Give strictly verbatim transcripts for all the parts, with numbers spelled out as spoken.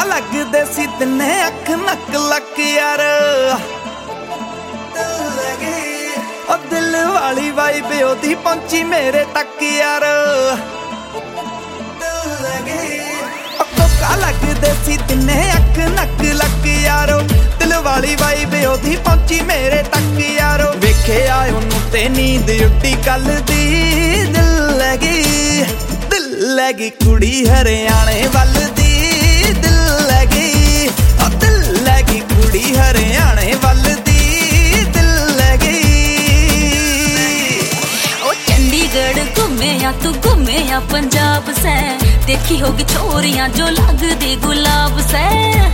लगदे सी तिन्ने अख नक लक यार ओ दिल वाली वाइब ओदी पहुंची मेरे तक यार कोका लगदे सी तिन्ने अख नक लक यारो दिल वाली वाइब ओदी पहुंची मेरे तक यारो वेखे आए ओनू ते नींद उड्डी कल दी दिल लगी दिल लगी कुड़ी हरियाणे वल दी दिल लगी ओ दिल लगी कुड़ी हरियाणे वल दी दिल लगी ओ चंडीगढ़ घूमे या तू घूमे या पंजाब से देखी होगी छोरियां जो लगदी गुलाब से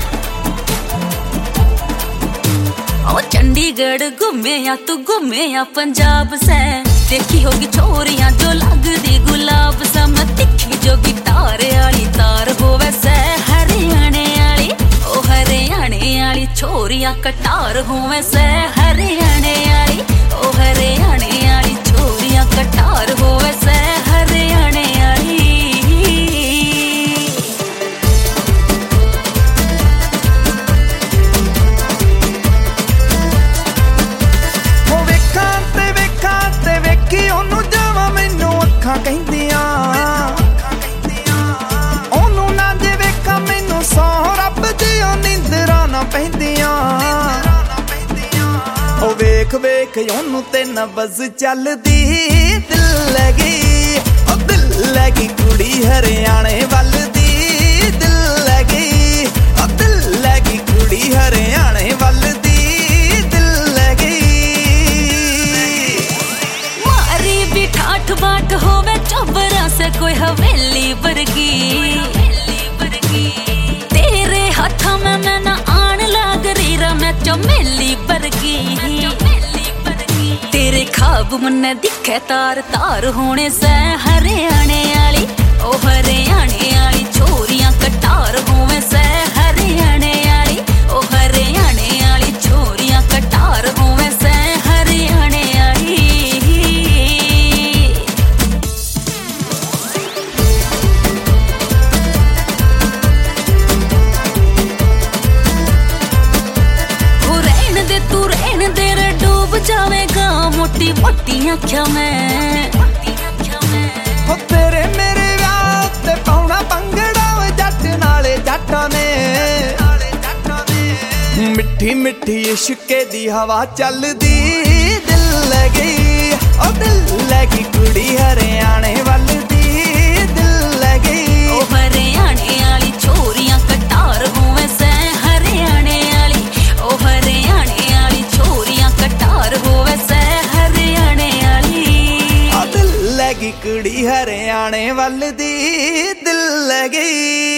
ओ चंडीगढ़ घूमे या तू घूमे या पंजाब से देखी होगी छोरियां जो लगदी गुलाब से मैं तिखी जो गिटार आली तार होवे से हरियाणे आली ओ हरियाणे आली छोरियां कटार होवे से हरियाणे आली ओ हरियाणे आली छोरियां कटार होवे से हरियाणे आली ਕਹਿੰਦੀਆਂ ਉਹਨੂੰ ਨਾ ਜੇ ਵੇਖਾਂ ਮੈਨੂੰ ਸੌ ਰੱਬ ਦੀਆਂ ਨੀਂਦਰਾਂ ਨਾ ਪੈਂਦੀਆਂ ਉਹ ਵੇਖ ਵੇਖ ਉਹਨੂੰ ਤੇ ਨਬਜ਼ ਚੱਲਦੀ ਦਿਲ ਲੱਗੀ ਉਹ ਦਿਲ ਲੱਗੀ ਕੁੜੀ ਹਰਿਆਣੇ ਵੱਲ ਦੀ ਦਿਲ ਲੱਗੀ ਉਹ ਦਿਲ ਲੱਗੀ ਕੁੜੀ ਹਰਿਆਣੇ ਵੱਲ ਦੀ ਦਿਲ ਲੱਗੀ मारी भी ठाठ बाट होवे चौबरा से कोई हवेली वर्गी तेरे हाथा में मैं ना आन लाग रही रा मैं चमेली वर्गी तेरे खाब मन्ने दिखे तार तार होने से हरियाणे आली ओ हरियाणे आली छोरियां कटार होवे से हरियाणे आली ओ हरियाणे आली छोरियां कटार होवे से हरियाणे आली जावेगा मोटी मोटी आख्या मैं हो तेरे मेरे व्याह ते पाउना पंगड़ा जट नाले जट्टां ने मिठी मिठी इश्के दी हवा चलदी दिल लगी ओ दिल लगी कुड़ी हरियाणे वल दी दिल लगी ओ हरियाणे आली छोरियां कटार होवे से हरियाणे आली ओ हरियाणे आली छोरियां कटार होवे से हरियाणे आली ओ दिल लगी कुड़ी हरियाणे वल दी दिल लगी।